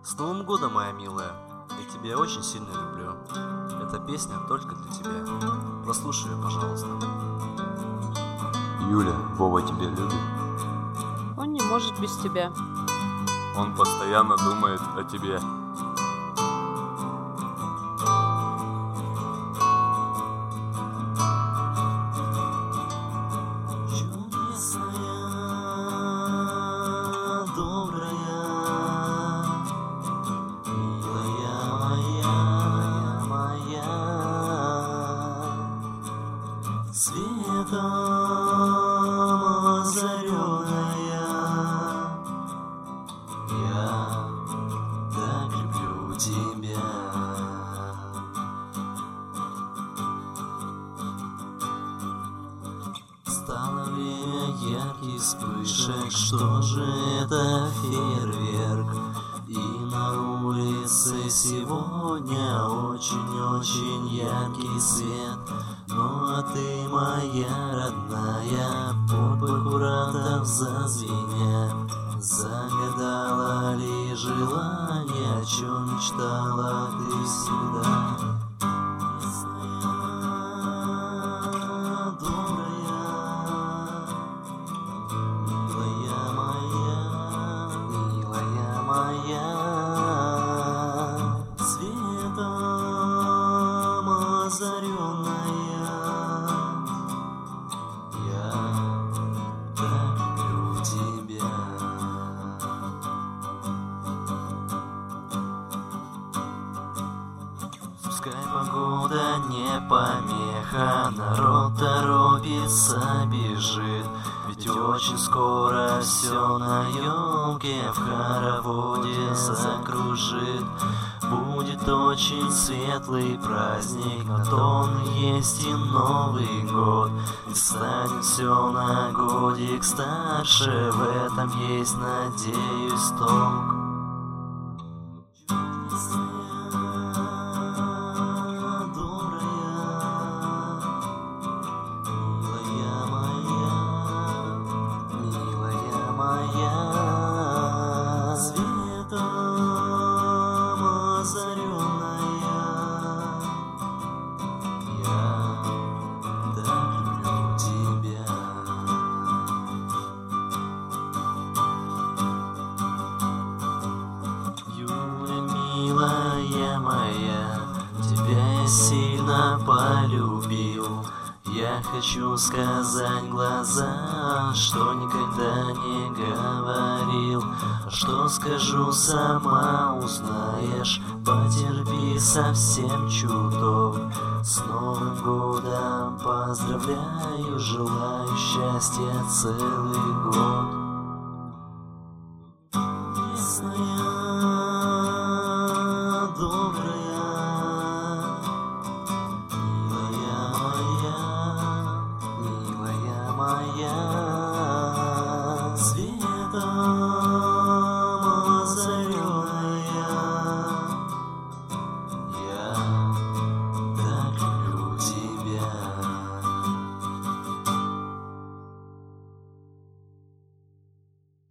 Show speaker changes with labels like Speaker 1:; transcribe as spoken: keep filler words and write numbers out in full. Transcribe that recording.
Speaker 1: С Новым годом, моя милая! Я тебя очень сильно люблю. Эта песня только для тебя. Прослушай ее, пожалуйста.
Speaker 2: Юля, Вова тебя любит.
Speaker 3: Он не может без тебя.
Speaker 2: Он постоянно думает о тебе.
Speaker 1: Светом озаренная, я так люблю тебя. Стало время ярких вспышек, что же это фейерверк? И на улице сегодня очень-очень яркий свет. Ну а ты, моя родная, под аккуратов зазвеня, загадала ли желание, о чем мечтала ты всегда? Пускай погода не помеха, народ торопится, бежит, ведь очень скоро все на елке в хороводе закружит. Будет очень светлый праздник, на том есть и Новый год. И станет все на годик старше, в этом есть, надеюсь, толк. Милая моя, тебя я сильно полюбил. Я хочу сказать глаза, что никогда не говорил. А что скажу, сама узнаешь. Потерпи совсем чуток. С Новым годом поздравляю, желаю счастья целый год.